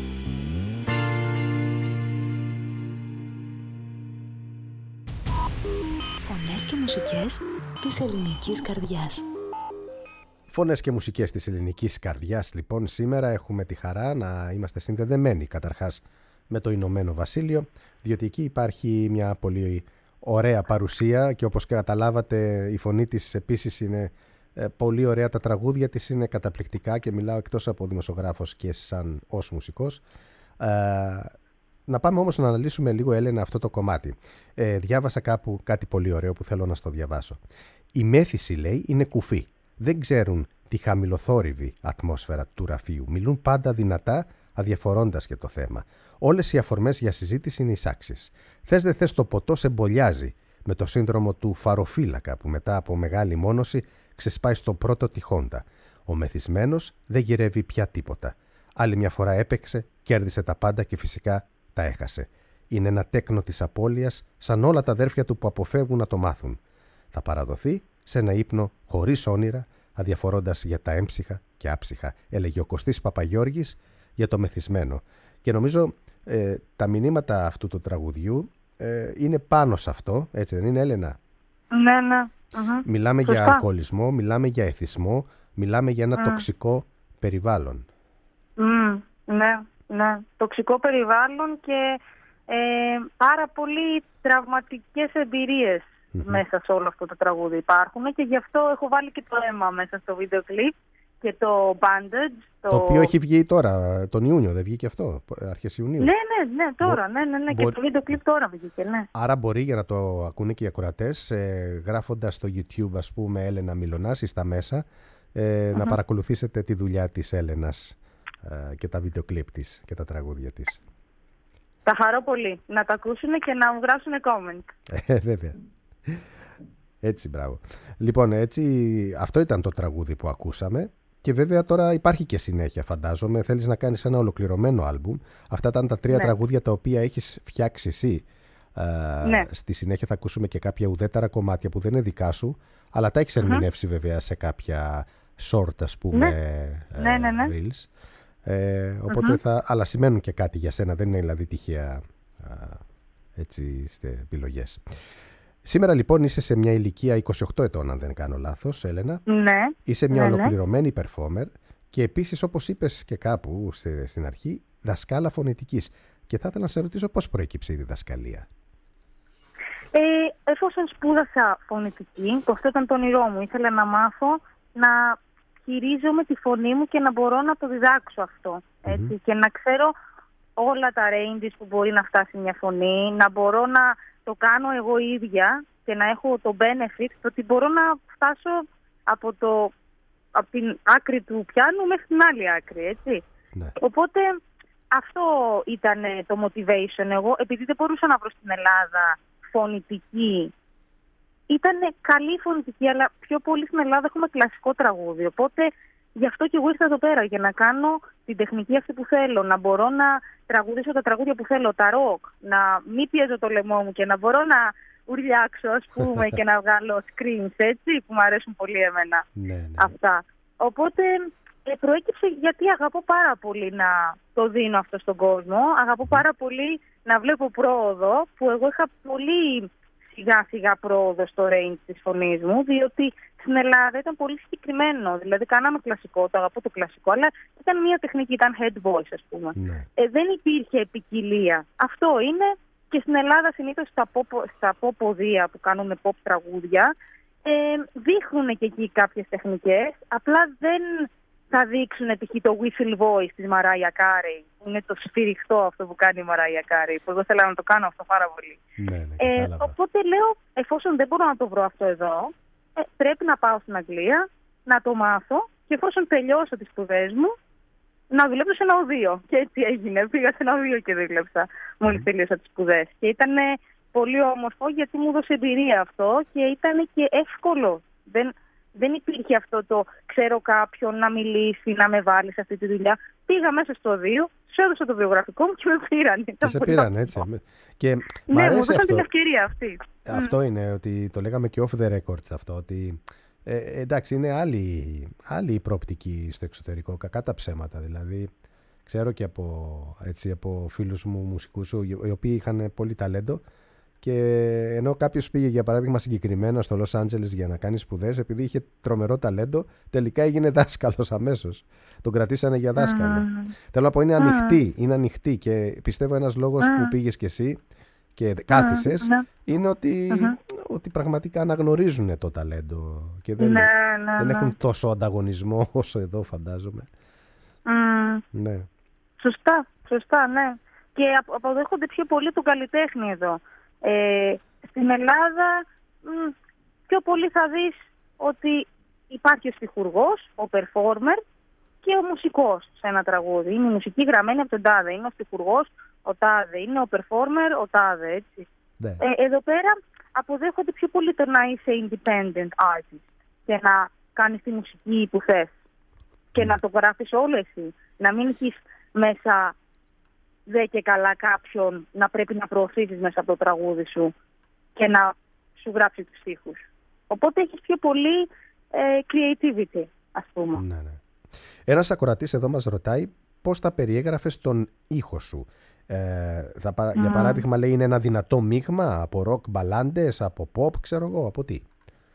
Φωνές και μουσικές της ελληνικής καρδιάς. Φωνές και μουσικές της ελληνικής καρδιάς, λοιπόν, σήμερα έχουμε τη χαρά να είμαστε συνδεδεμένοι καταρχάς με το Ηνωμένο Βασίλειο, διότι εκεί υπάρχει μια πολύ ωραία παρουσία και όπως καταλάβατε η φωνή της επίσης είναι πολύ ωραία, τα τραγούδια της είναι καταπληκτικά και μιλάω εκτός από δημοσιογράφος και σαν ως μουσικός. Να πάμε όμως να αναλύσουμε λίγο, Έλενα, αυτό το κομμάτι. Διάβασα κάπου κάτι πολύ ωραίο που θέλω να στο διαβάσω. Η μέθηση, λέει, είναι κουφή. Δεν ξέρουν τη χαμηλοθόρυβη ατμόσφαιρα του ραφείου. Μιλούν πάντα δυνατά, αδιαφορώντας και το θέμα. Όλες οι αφορμές για συζήτηση είναι εισάξεις. Θες δεν θες το ποτό σε μπολιάζει με το σύνδρομο του φαροφύλακα που μετά από μεγάλη μόνωση ξεσπάει στο πρώτο τυχόντα. Ο μεθυσμένος δεν γυρεύει πια τίποτα. Άλλη μια φορά έπαιξε, κέρδισε τα πάντα και φυσικά τα έχασε. Είναι ένα τέκνο της απώλειας, σαν όλα τα αδέρφια του που αποφεύγουν να το μάθουν. Θα παραδοθεί σε ένα ύπνο χωρίς όνειρα, αδιαφορώντας για τα έμψυχα και άψυχα, έλεγε ο Κωστής Παπαγιώργης για το μεθυσμένο. Και νομίζω τα μηνύματα αυτού του τραγουδιού είναι πάνω σε αυτό, έτσι δεν είναι, Έλενα? Ναι, ναι. Μιλάμε για αλκοολισμό, μιλάμε για εθισμό, μιλάμε για ένα τοξικό περιβάλλον. Ναι, ναι. Τοξικό περιβάλλον και πάρα πολύ τραυματικές εμπειρίες μέσα σε όλο αυτό το τραγούδι υπάρχουν και γι' αυτό έχω βάλει και το αίμα μέσα στο βίντεο κλιπ και το bandage. Το οποίο έχει βγει τώρα, τον Ιούνιο, δεν βγήκε αυτό, αρχές Ιουνίου? Ναι, τώρα, ναι, και το βίντεο κλιπ τώρα βγήκε, ναι. Άρα μπορεί, για να το ακούνε και οι ακροατές, γράφοντας στο YouTube, ας πούμε, Έλενα Μιλωνάς στα μέσα, να παρακολουθήσετε τη δουλειά της Έλενας και τα βίντεο κλιπ της και τα τραγούδια της. Θα χαρώ πολύ να τα ακούσουν και να μου γράψουν comment. Βέβαια. Έτσι, μπράβο. Λοιπόν, έτσι, αυτό ήταν το τραγούδι που ακούσαμε και βέβαια τώρα υπάρχει και συνέχεια, φαντάζομαι. Θέλεις να κάνεις ένα ολοκληρωμένο άλμπουμ. Αυτά ήταν τα 3 τραγούδια τα οποία έχεις φτιάξει εσύ. Στη συνέχεια θα ακούσουμε και κάποια ουδέτερα κομμάτια που δεν είναι δικά σου, αλλά τα έχεις ερμηνεύσει βέβαια σε κάποια short, ας πούμε, reels. Οπότε αλλά σημαίνουν και κάτι για σένα, δεν είναι δηλαδή τυχαία έτσι επιλογές. Σήμερα λοιπόν είσαι σε μια ηλικία 28 ετών, αν δεν κάνω λάθος, Έλενα. Ναι. Είσαι μια ολοκληρωμένη performer και επίσης, όπως είπες και κάπου στην αρχή, δασκάλα φωνητικής. Και θα ήθελα να σε ρωτήσω πώς προέκυψε η διδασκαλία. Εφόσον σπούδασα φωνητική, το αυτό ήταν το όνειρό μου. Ήθελα να μάθω να χειρίζομαι τη φωνή μου και να μπορώ να το διδάξω αυτό. Έτσι, και να ξέρω όλα τα ranges που μπορεί να φτάσει μια φωνή, να μπορώ να το κάνω εγώ ίδια και να έχω το benefit το ότι μπορώ να φτάσω από την άκρη του πιάνου μέχρι την άλλη άκρη, έτσι. Ναι. Οπότε αυτό ήταν το motivation. Εγώ, επειδή δεν μπορούσα να βρω στην Ελλάδα φωνητική, ήταν καλή φωνητική, αλλά πιο πολύ στην Ελλάδα έχουμε κλασικό τραγούδι. Οπότε γι' αυτό και εγώ ήρθα εδώ πέρα, για να κάνω την τεχνική αυτή που θέλω, να μπορώ να τραγουδήσω τα τραγούδια που θέλω, τα ροκ, να μην πιέζω το λαιμό μου και να μπορώ να ουρλιάξω, ας πούμε, και να βγάλω screams, έτσι, που μου αρέσουν πολύ εμένα. Αυτά. Οπότε προέκυψε γιατί αγαπώ πάρα πολύ να το δίνω αυτό στον κόσμο. Αγαπώ πάρα πολύ να βλέπω πρόοδο, που εγώ είχα πολύ σιγά σιγά πρόοδο στο range της φωνής μου, διότι στην Ελλάδα ήταν πολύ συγκεκριμένο. Δηλαδή κάναμε κλασικό, το αγαπώ το κλασικό, αλλά ήταν μια τεχνική, ήταν head voice, ας πούμε. Δεν υπήρχε ποικιλία. Αυτό είναι, και στην Ελλάδα συνήθως στα pop ποδία που κάνουν pop τραγούδια δείχνουν και εκεί κάποιες τεχνικές, απλά θα δείξουν π.χ. το whistle voice της Μαράια Κάρεϊ, που είναι το σφυριχτό αυτό που κάνει η Μαράια Κάρεϊ, που εγώ θέλω να το κάνω αυτό πάρα πολύ. Ναι, οπότε λέω, εφόσον δεν μπορώ να το βρω αυτό εδώ, πρέπει να πάω στην Αγγλία, να το μάθω και εφόσον τελειώσω τις σπουδές μου, να δουλέψω σε ένα οδείο. Και έτσι έγινε. Πήγα σε ένα οδείο και δούλεψα μόλις τελείωσα τις σπουδές. Και ήταν πολύ όμορφο γιατί μου έδωσε εμπειρία αυτό και ήταν και εύκολο. Δεν υπήρχε αυτό το ξέρω κάποιον να μιλήσει, να με βάλει σε αυτή τη δουλειά. Πήγα μέσα στο οδείο, σου έδωσα το βιογραφικό μου και με πήραν. Και σε πήραν έτσι. Και ναι, μου δώσαν την ευκαιρία αυτή. Αυτό είναι ότι το λέγαμε και off the records αυτό. Ότι εντάξει, είναι άλλη η προοπτική στο εξωτερικό. Κακά τα ψέματα. Δηλαδή, ξέρω και από φίλους μου μουσικούς οι οποίοι είχαν πολύ ταλέντο. Και ενώ κάποιος πήγε για παράδειγμα συγκεκριμένα στο Λος Άντζελες για να κάνει σπουδές, επειδή είχε τρομερό ταλέντο, τελικά έγινε δάσκαλος αμέσως. Τον κρατήσανε για δάσκαλο. Θέλω να πω, είναι ανοιχτή και πιστεύω ένας λόγος που πήγες κι εσύ και κάθισες είναι ότι πραγματικά αναγνωρίζουν το ταλέντο και δεν έχουν τόσο ανταγωνισμό όσο εδώ φαντάζομαι. Ναι. Σωστά, ναι. Και αποδέχονται πιο πολύ τον καλλιτέχνη εδώ. Στην Ελλάδα πιο πολύ θα δεις ότι υπάρχει ο στιχουργός, ο performer και ο μουσικός σε ένα τραγούδι. Είναι η μουσική γραμμένη από τον τάδε, είναι ο στιχουργός ο τάδε, είναι ο performer ο τάδε, έτσι. Ναι. Εδώ πέρα αποδέχονται πιο πολύ το να είσαι independent artist και να κάνεις τη μουσική που θες και να το γράφεις όλο εσύ, να μην έχεις μέσα δε και καλά κάποιον να πρέπει να προωθήσεις μέσα από το τραγούδι σου και να σου γράψει τους στίχους. Οπότε έχεις πιο πολύ creativity, ας πούμε. Ναι. Ένας ακροατής εδώ μας ρωτάει πώς θα περιέγραφες τον ήχο σου. Για παράδειγμα λέει είναι ένα δυνατό μείγμα από rock μπαλάντες, από pop, ξέρω εγώ, από τι?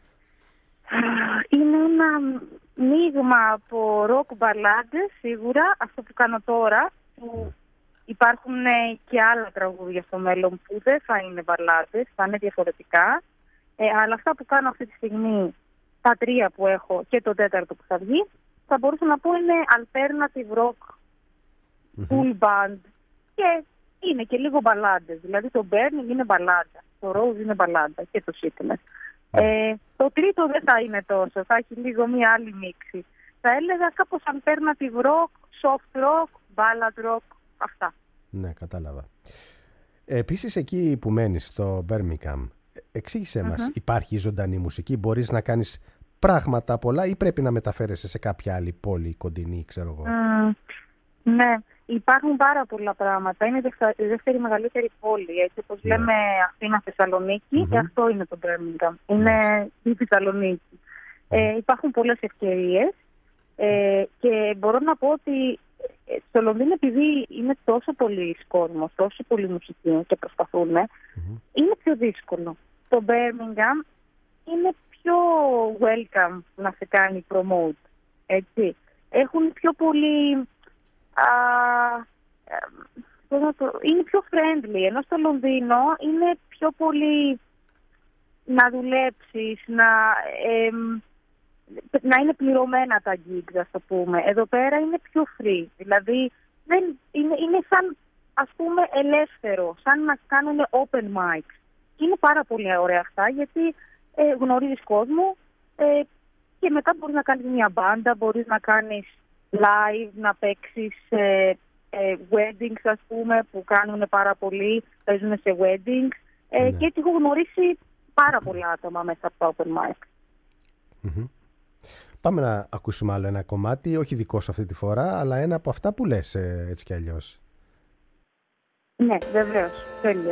Είναι ένα μείγμα από rock μπαλάντες σίγουρα, αυτό που κάνω τώρα, που υπάρχουν και άλλα τραγούδια στο μέλλον που δεν θα είναι μπαλάντες, θα είναι διαφορετικά. Αλλά αυτά που κάνω αυτή τη στιγμή, τα τρία που έχω και το τέταρτο που θα βγει, θα μπορούσα να πω είναι alternative rock, full band και είναι και λίγο μπαλάντες. Δηλαδή το Burning είναι μπαλάντα, το Rose είναι μπαλάντα και το Sickness. Το τρίτο δεν θα είναι τόσο, θα έχει λίγο μία άλλη μίξη. Θα έλεγα κάπως alternative rock, soft rock, ballad rock, αυτά. Ναι, κατάλαβα. Επίσης εκεί που μένεις στο Birmingham, εξήγησέ μας, υπάρχει ζωντανή μουσική, μπορείς να κάνεις πράγματα πολλά ή πρέπει να μεταφέρεσαι σε κάποια άλλη πόλη κοντινή, ξέρω εγώ? Ναι, υπάρχουν πάρα πολλά πράγματα. Είναι η δεύτερη μεγαλύτερη πόλη, έτσι όπως λέμε Αθήνα, Θεσσαλονίκη, και αυτό είναι το Birmingham. Είναι η Θεσσαλονίκη. Υπάρχουν πολλές ευκαιρίες και μπορώ να πω ότι στο Λονδίνο, επειδή είναι τόσο πολλοί κόσμος, τόσο πολλοί μουσικοί και προσπαθούν, είναι πιο δύσκολο. Το Birmingham είναι πιο welcome να σε κάνει promote, έτσι. Έχουν πιο πολύ... είναι πιο friendly, ενώ στο Λονδίνο είναι πιο πολύ να δουλέψεις, να είναι πληρωμένα τα gigs, ας το πούμε. Εδώ πέρα είναι πιο free, δηλαδή είναι σαν, ας πούμε, ελεύθερο, σαν να κάνουν open mics. Και είναι πάρα πολύ ωραία αυτά, γιατί γνωρίζεις κόσμο και μετά μπορείς να κάνεις μια μπάντα, μπορείς να κάνεις live, να παίξεις weddings, ας πούμε, που κάνουν πάρα πολύ, παίζουν σε weddings και έτσι έχω γνωρίσει πάρα πολλά άτομα μέσα από το open mic. Πάμε να ακούσουμε άλλο ένα κομμάτι, όχι δικό σου αυτή τη φορά, αλλά ένα από αυτά που λες έτσι κι αλλιώς. Ναι, βεβαίως, τέλεια.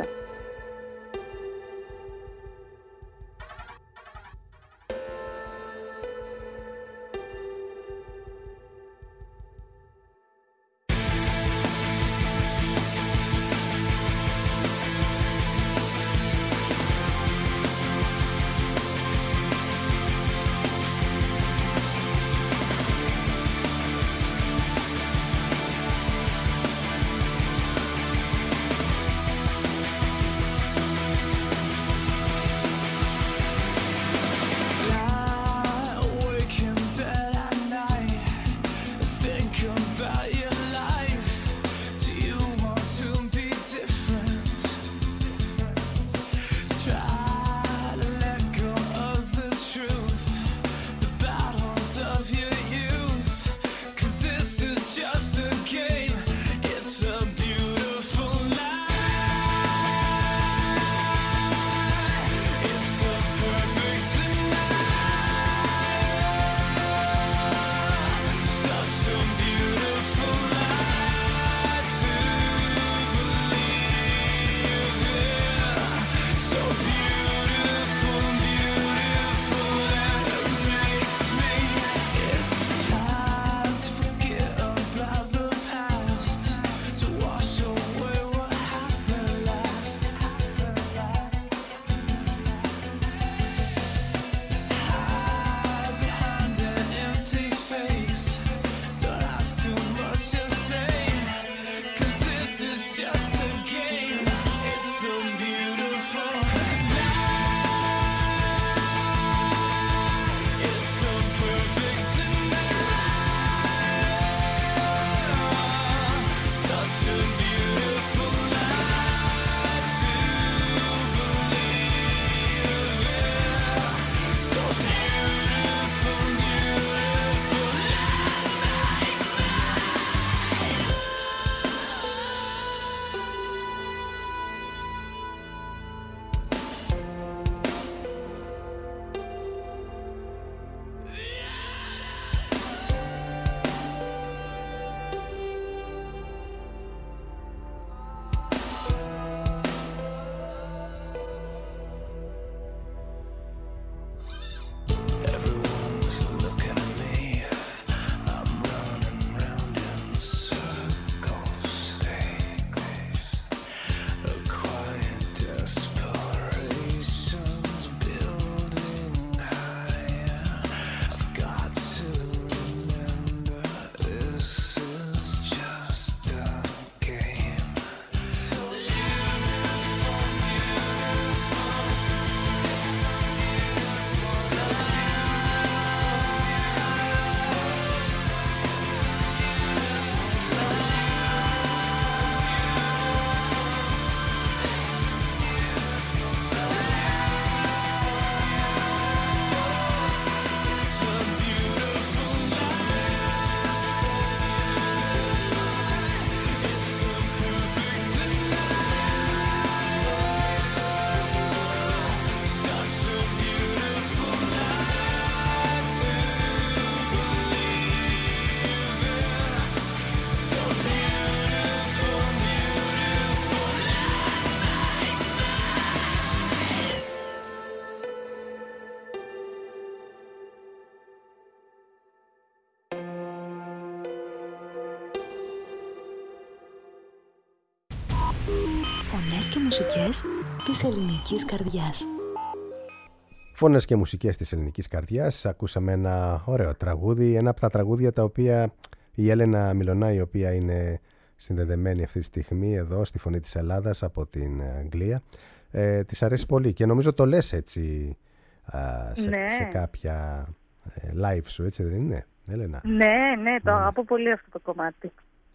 Φωνές και μουσικές της ελληνικής καρδιάς. Φωνές και μουσικές της ελληνικής καρδιάς. Ακούσαμε ένα ωραίο τραγούδι, ένα από τα τραγούδια τα οποία η Έλενα Μιλωνά, η οποία είναι συνδεδεμένη αυτή τη στιγμή εδώ στη Φωνή της Ελλάδας από την Αγγλία, της αρέσει πολύ και νομίζω το λες έτσι σε κάποια live σου, έτσι δεν είναι, Έλενα? Ναι, το αγαπώ πολύ αυτό το κομμάτι.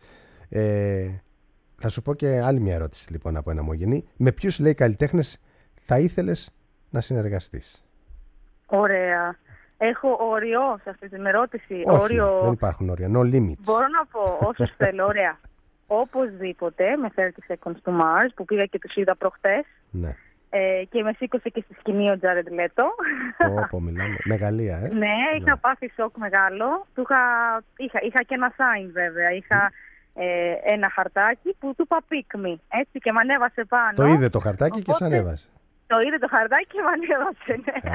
Θα σου πω και άλλη μια ερώτηση λοιπόν από ένα Μογενή. Με ποιους, λέει, καλλιτέχνες θα ήθελες να συνεργαστείς? Ωραία. Έχω όριο σε αυτή την ερώτηση? Όχι, δεν υπάρχουν όρια. No limits. Μπορώ να πω όσους θέλω, ωραία. Οπωσδήποτε με 30 Seconds to Mars που πήγα και τους είδα προχτές. Ναι. Και με σήκωσε και στη σκηνή ο Τζάρεντ Λέτο. Πω, μιλάμε. Μεγαλεία, Ναι, είχα πάθει σοκ μεγάλο. Είχα και ένα sign βέβαια. Είχα ένα χαρτάκι που του είπα pick me, έτσι, και μ' ανέβασε πάνω. Το είδε το χαρτάκι και σ' ανέβασε. Το είδε το χαρτάκι και μ' ανέβασε,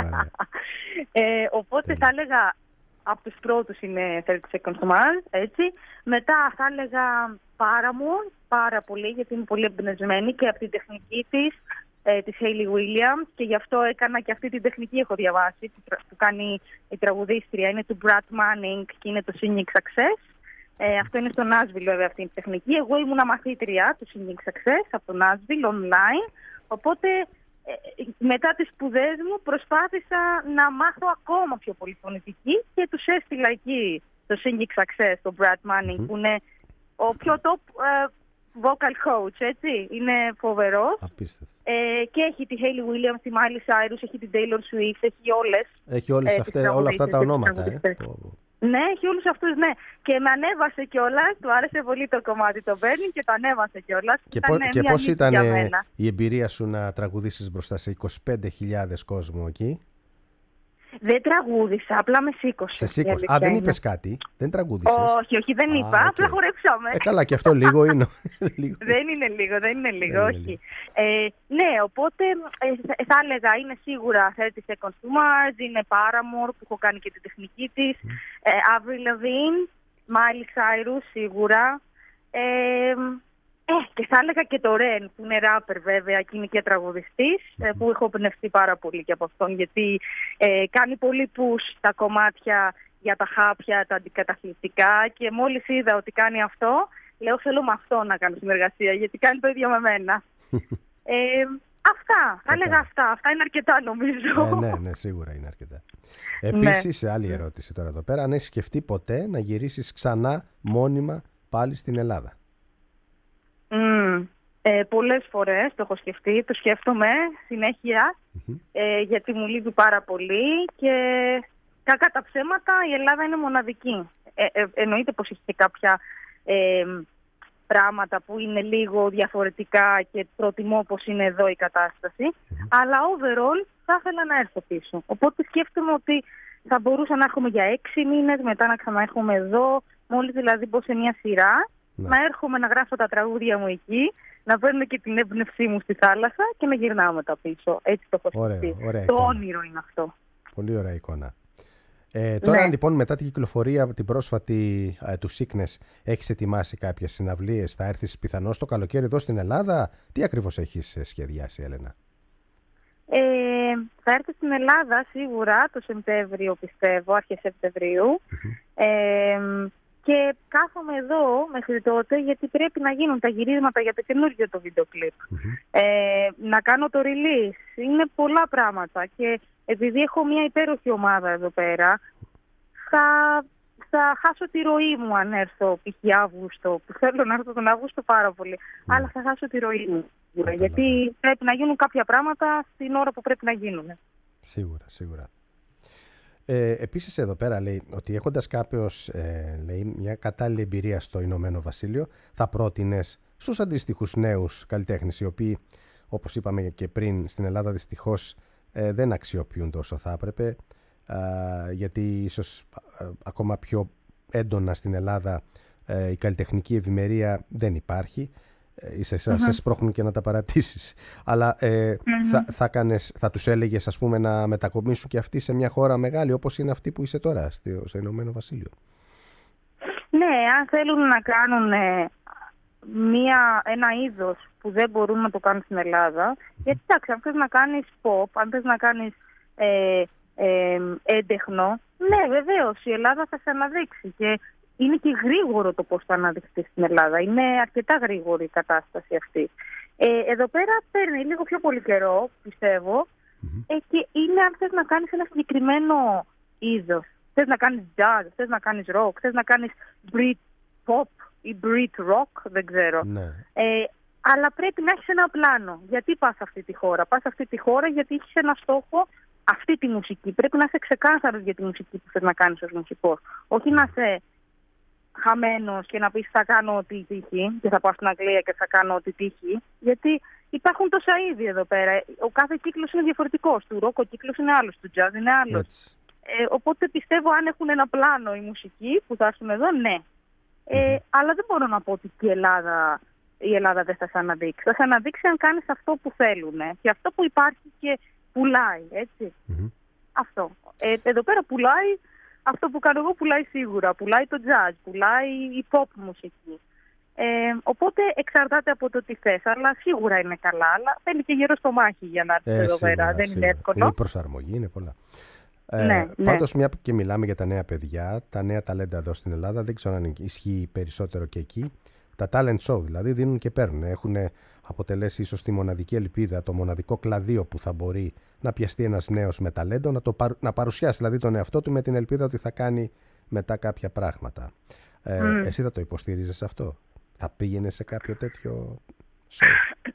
ναι. Οπότε θα έλεγα από τους πρώτους είναι 30 Seconds to Mars, έτσι. Μετά θα έλεγα Paramore, πάρα πολύ, γιατί είμαι πολύ εμπνευσμένη και από την τεχνική της Hayley Williams, και γι' αυτό έκανα και αυτή την τεχνική, έχω διαβάσει, που κάνει η τραγουδίστρια, είναι του Brad Manning και είναι το Singing Success. Αυτό είναι στο Nashville βέβαια αυτή η τεχνική. Εγώ ήμουνα μαθήτρια του Singing Success από το Nashville online, οπότε μετά τις σπουδές μου προσπάθησα να μάθω ακόμα πιο πολύ φωνητική και τους έστειλα εκεί το Singing Success, το Brad Manning, που είναι ο πιο top vocal coach, έτσι. Είναι φοβερός. Απίστευτο. Και έχει τη Hayley Williams, τη Miley Cyrus, έχει την Taylor Swift, έχει όλες. Έχει όλα αυτά τα ονόματα, Ναι, έχει όλους αυτούς, ναι. Και με ανέβασε κιόλας, του άρεσε πολύ το κομμάτι, το παίρνει και το ανέβασε κιόλας. Και πώς ήταν η εμπειρία σου να τραγουδήσεις μπροστά σε 25.000 κόσμο εκεί? Δεν τραγούδισα, απλά με σήκωσε. Σε σήκωσε. Δεν είπες κάτι, δεν τραγούδισες? Όχι, δεν είπα, απλά χορέψαμε. Καλά, και αυτό λίγο είναι. Δεν είναι λίγο, όχι. Ναι, οπότε θα έλεγα είναι σίγουρα 30 Seconds to Mars, είναι Paramore που έχω κάνει και την τεχνική της, Avril Lavigne, Miley Cyrus σίγουρα, και θα έλεγα και το Ren που είναι rapper βέβαια και είναι και τραγουδιστής, που έχω πνευστεί πάρα πολύ και από αυτόν, γιατί κάνει πολύ push τα κομμάτια για τα χάπια, τα αντικαταθλιπτικά, και μόλις είδα ότι κάνει αυτό, λέω θέλω με αυτό να κάνω συνεργασία, γιατί κάνει το ίδιο με μένα. Αυτά, θα έλεγα αυτά είναι αρκετά νομίζω. Ναι, σίγουρα είναι αρκετά. Επίσης, άλλη ερώτηση τώρα εδώ πέρα, αν έχεις σκεφτεί ποτέ να γυρίσεις ξανά μόνιμα πάλι στην Ελλάδα? Πολλές φορές το έχω σκεφτεί, το σκέφτομαι συνέχεια, γιατί μου λείπει πάρα πολύ και κακά τα ψέματα η Ελλάδα είναι μοναδική. Εννοείται πως έχει και κάποια πράγματα που είναι λίγο διαφορετικά και προτιμώ πως είναι εδώ η κατάσταση, αλλά overall θα ήθελα να έρθω πίσω. Οπότε σκέφτομαι ότι θα μπορούσα να έρχομαι για 6 μήνες, μετά να ξαναέρχομαι εδώ, μόλις δηλαδή μπω σε μια σειρά, να έρχομαι να γράφω τα τραγούδια μου εκεί, να παίρνω και την έμπνευσή μου στη θάλασσα και να γυρνάω μετά πίσω. Έτσι το έχω σκεφτεί. Το όνειρο είναι αυτό. Πολύ ωραία εικόνα. Τώρα λοιπόν, μετά την κυκλοφορία την πρόσφατη του Sickness, έχεις ετοιμάσει κάποιες συναυλίες? Θα έρθεις πιθανώς το καλοκαίρι εδώ στην Ελλάδα? Τι ακριβώς έχεις σχεδιάσει, Έλενα? Θα έρθω στην Ελλάδα σίγουρα το Σεπτέμβριο, πιστεύω, αρχές Σεπτεμβρίου. Και κάθομαι εδώ μέχρι τότε, γιατί πρέπει να γίνουν τα γυρίσματα για το καινούργιο το βίντεο κλιπ. Να κάνω το release. Είναι πολλά πράγματα. Και επειδή έχω μια υπέροχη ομάδα εδώ πέρα, θα χάσω τη ροή μου αν έρθω π.χ. Αύγουστο. Που θέλω να έρθω τον Αύγουστο πάρα πολύ. Αλλά θα χάσω τη ροή μου. Γιατί πρέπει να γίνουν κάποια πράγματα στην ώρα που πρέπει να γίνουν. Σίγουρα. Επίσης εδώ πέρα λέει ότι έχοντας κάποιος μια κατάλληλη εμπειρία στο Ηνωμένο Βασίλειο, θα πρότεινες στους αντίστοιχους νέους καλλιτέχνες, οι οποίοι, όπως είπαμε και πριν, στην Ελλάδα δυστυχώς δεν αξιοποιούνται όσο θα έπρεπε, γιατί ίσως ακόμα πιο έντονα στην Ελλάδα η καλλιτεχνική ευημερία δεν υπάρχει, σε σπρώχνουν και να τα παρατήσεις, αλλά θα τους έλεγες, ας πούμε, να μετακομίσουν και αυτοί σε μια χώρα μεγάλη όπως είναι αυτή που είσαι τώρα, στο Ηνωμένο Βασίλειο? Ναι, αν θέλουν να κάνουν ένα είδος που δεν μπορούν να το κάνουν στην Ελλάδα. Γιατί εντάξει, αν θες να κάνεις pop, αν θες να κάνεις έντεχνο, ναι, βεβαίως η Ελλάδα θα σε αναδείξει. Και είναι και γρήγορο το πώς θα αναδειχθεί στην Ελλάδα. Είναι αρκετά γρήγορη η κατάσταση αυτή. Εδώ πέρα παίρνει λίγο πιο πολύ καιρό, πιστεύω, και είναι αν θες να κάνεις ένα συγκεκριμένο είδος. Θες να κάνεις jazz, θες να κάνεις rock, θες να κάνεις Brit pop ή Brit rock, δεν ξέρω. Ναι. Αλλά πρέπει να έχεις ένα πλάνο. Γιατί πας σε αυτή τη χώρα? Πας σε αυτή τη χώρα γιατί έχεις ένα στόχο, αυτή τη μουσική. Πρέπει να είσαι ξεκάθαρος για τη μουσική που θες να κάνεις ως μουσικός. Όχι να είσαι χαμένος και να πεις θα κάνω ό,τι τύχει και θα πάω στην Αγγλία και θα κάνω ό,τι τύχει. Γιατί υπάρχουν τόσα είδη εδώ πέρα. Ο κάθε κύκλος είναι διαφορετικός. Του rock ο κύκλος είναι άλλος, του jazz είναι άλλος. Οπότε πιστεύω αν έχουν ένα πλάνο οι μουσικοί που θα έρθουν εδώ, ναι. Αλλά δεν μπορώ να πω ότι και η Ελλάδα δεν θα σε αναδείξει. Θα σε αναδείξει αν κάνεις αυτό που θέλουν και αυτό που υπάρχει και πουλάει, έτσι. Αυτό. Εδώ πέρα πουλάει αυτό που κάνω εγώ, πουλάει σίγουρα. Πουλάει το jazz, πουλάει η pop μουσική. Οπότε εξαρτάται από το τι θες. Αλλά σίγουρα είναι καλά. Αλλά θέλει και γερό στο μάχη για να έρθει εδώ πέρα. Δεν είναι εύκολο. Είναι η προσαρμογή, είναι πολλά. Πάντως, μια και μιλάμε για τα νέα παιδιά, τα νέα ταλέντα εδώ στην Ελλάδα, δεν ξέρω αν ισχύει περισσότερο και εκεί. Τα talent show δηλαδή δίνουν και παίρνουν. Έχουν αποτελέσει ίσως τη μοναδική ελπίδα, το μοναδικό κλαδίο που θα μπορεί να πιαστεί ένας νέος με ταλέντο, να παρουσιάσει δηλαδή τον εαυτό του με την ελπίδα ότι θα κάνει μετά κάποια πράγματα. Εσύ θα το υποστήριζες αυτό? Θα πήγαινε σε κάποιο τέτοιο show?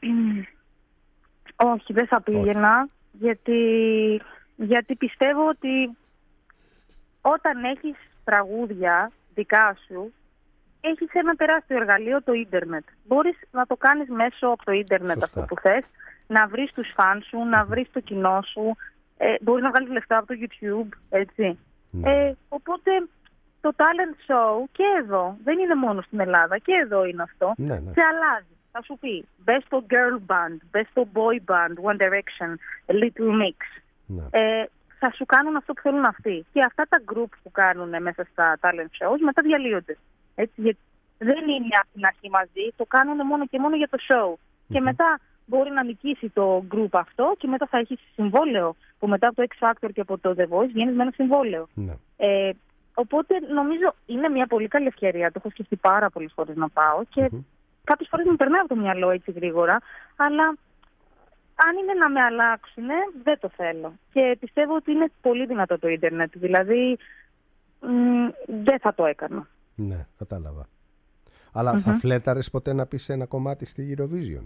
Όχι, δεν θα πήγαινα. Γιατί πιστεύω ότι όταν έχεις τραγούδια δικά σου, έχεις ένα τεράστιο εργαλείο, το ίντερνετ. Μπορείς να το κάνεις μέσω από το ίντερνετ. Σωστά. Αυτό που θες, να βρεις τους φαν σου, να βρεις το κοινό σου, μπορείς να βγάλεις λεφτά από το YouTube, έτσι. Οπότε το talent show και εδώ, δεν είναι μόνο στην Ελλάδα, και εδώ είναι αυτό, σε αλλάζει. Θα σου πει, best of girl band, best of boy band, One Direction, a little mix. Θα σου κάνουν αυτό που θέλουν αυτοί. Και αυτά τα group που κάνουν μέσα στα talent shows μετά διαλύονται. Έτσι, γιατί δεν είναι από την αρχή μαζί, το κάνουν μόνο και μόνο για το show. Και μετά μπορεί να νικήσει το group αυτό και μετά θα έχει συμβόλαιο. Που μετά από το X Factor και από το The Voice βγαίνεις με ένα συμβόλαιο. Οπότε νομίζω είναι μια πολύ καλή ευκαιρία. Το έχω σκεφτεί πάρα πολλές φορές να πάω και κάποιες φορές μου περνάει από το μυαλό έτσι γρήγορα. Αλλά αν είναι να με αλλάξουν, δεν το θέλω. Και πιστεύω ότι είναι πολύ δυνατό το ίντερνετ. Δηλαδή δεν θα το έκανα. Ναι, κατάλαβα. Αλλά θα φλέρταρες ποτέ να πεις ένα κομμάτι στη Eurovision?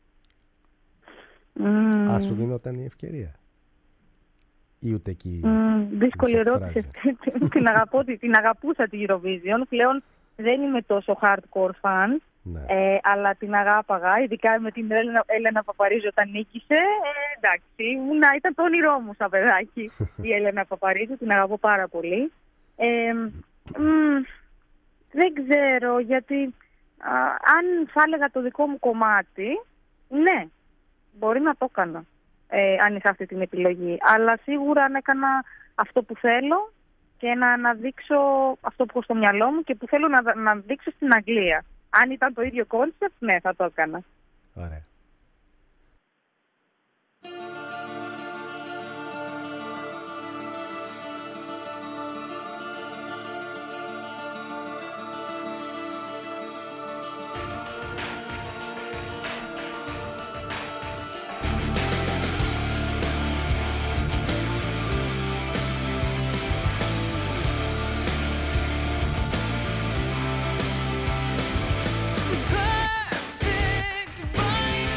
Αν σου δίνονταν η ευκαιρία? Ή ούτε εκεί? Δύσκολη ερώτηση. Την αγαπούσα τη Eurovision. Πλέον δεν είμαι τόσο hardcore fan. Αλλά την αγάπαγα, ειδικά με την Έλενα Παπαρίζου όταν νίκησε. Εντάξει, ήταν το όνειρό μου σαν παιδάκι η Έλενα Παπαρίζου, την αγαπώ πάρα πολύ. Δεν ξέρω, γιατί αν θα έλεγα το δικό μου κομμάτι, ναι, μπορεί να το έκανα, αν είχα αυτή την επιλογή. Αλλά σίγουρα αν έκανα αυτό που θέλω και να αναδείξω αυτό που έχω στο μυαλό μου και που θέλω να δείξω στην Αγγλία. Αν ήταν το ίδιο κόνσεπτ, ναι, θα το έκανα. Ωραία. Perfect by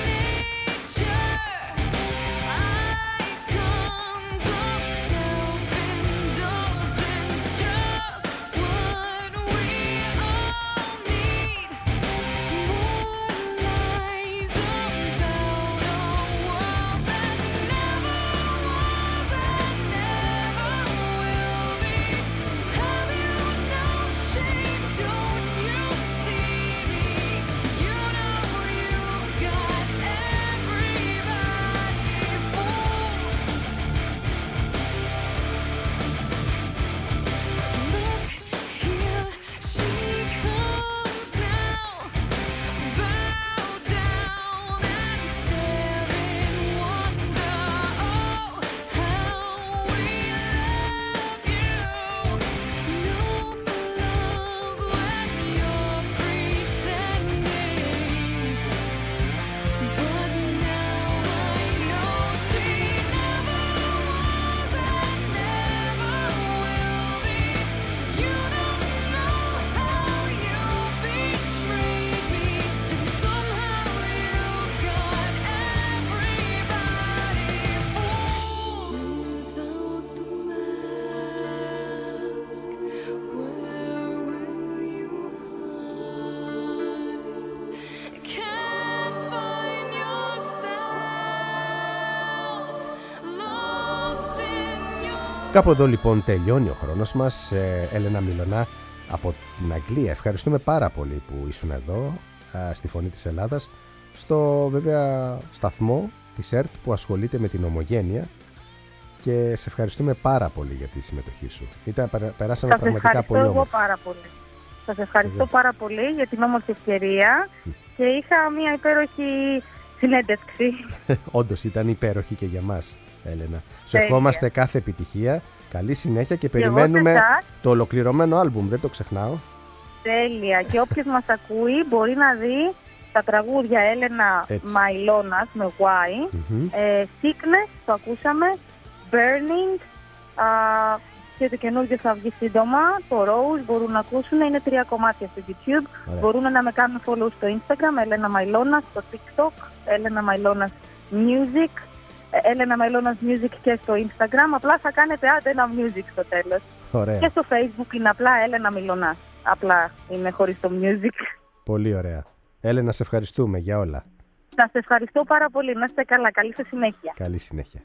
Κάπου εδώ λοιπόν τελειώνει ο χρόνος μας. Έλενα Μιλωνά από την Αγγλία, ευχαριστούμε πάρα πολύ που ήσουν εδώ στη Φωνή της Ελλάδας, στο βέβαια σταθμό της ΕΡΤ που ασχολείται με την ομογένεια, και σε ευχαριστούμε πάρα πολύ για τη συμμετοχή σου. Περάσαμε πραγματικά πολύ όμορφα. Πάρα πολύ. Σας ευχαριστώ πάρα πολύ για την όμορφη ευκαιρία και είχα μια υπέροχη συνέντευξη. Όντως ήταν υπέροχη και για μας, Έλενα. Σου ευχόμαστε κάθε επιτυχία, καλή συνέχεια και περιμένουμε το ολοκληρωμένο άλμπουμ, δεν το ξεχνάω. Τέλεια. Και όποιος μας ακούει μπορεί να δει τα τραγούδια Έλενα Μαϊλώνας με Y, Sickness, το ακούσαμε, Burning, και το καινούργιο θα βγει σύντομα, το Rose, μπορούν να ακούσουν, είναι 3 κομμάτια στο YouTube. Ωραία. Μπορούν να με κάνουν follow στο Instagram, Έλενα Μαϊλώνας, στο TikTok, Έλενα Μαϊλώνας Music, Έλενα Μαϊλώνας Music και στο Instagram. Απλά θα κάνετε ένα music στο τέλος. Ωραία. Και στο Facebook είναι απλά Έλενα Μιλωνάς. Απλά είναι χωρίς το music. Πολύ ωραία. Έλενα, σε ευχαριστούμε για όλα. Σας ευχαριστώ πάρα πολύ. Να είστε καλά. Καλή σας συνέχεια. Καλή συνέχεια.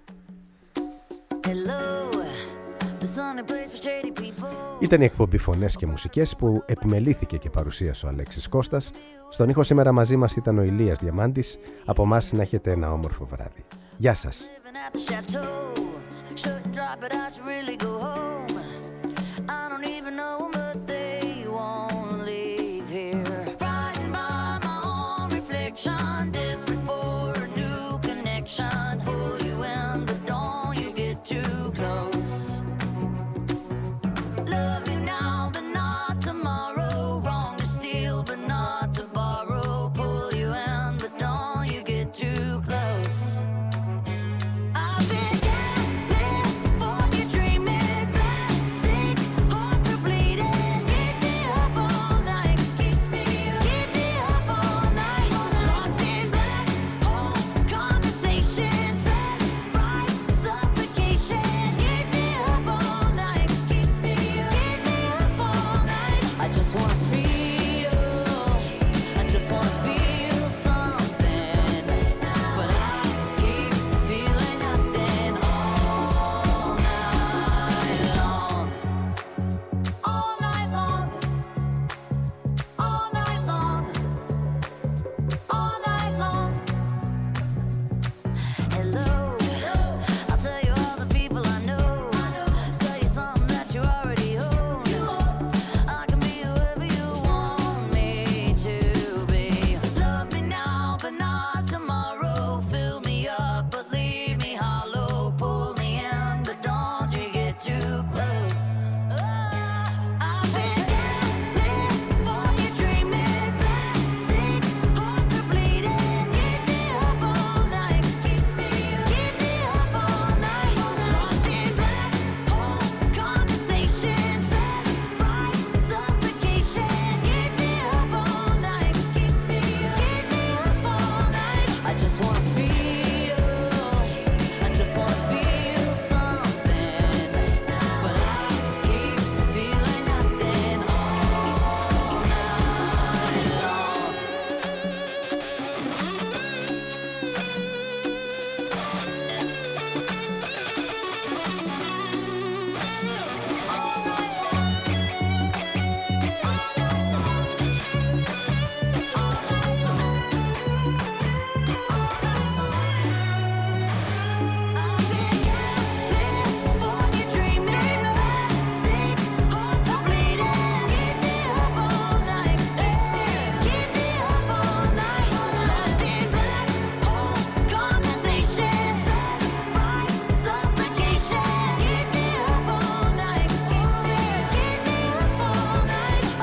Ήταν η εκπομπή Φωνές και Μουσικές που επιμελήθηκε και παρουσίασε ο Αλέξης Κώστας. Στον ήχο σήμερα μαζί μας ήταν ο Ηλίας Διαμάντης. Από εμάς να έχετε ένα όμορφο βράδυ. Γεια σας.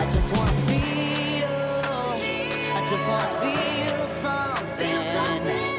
just wanna feel something.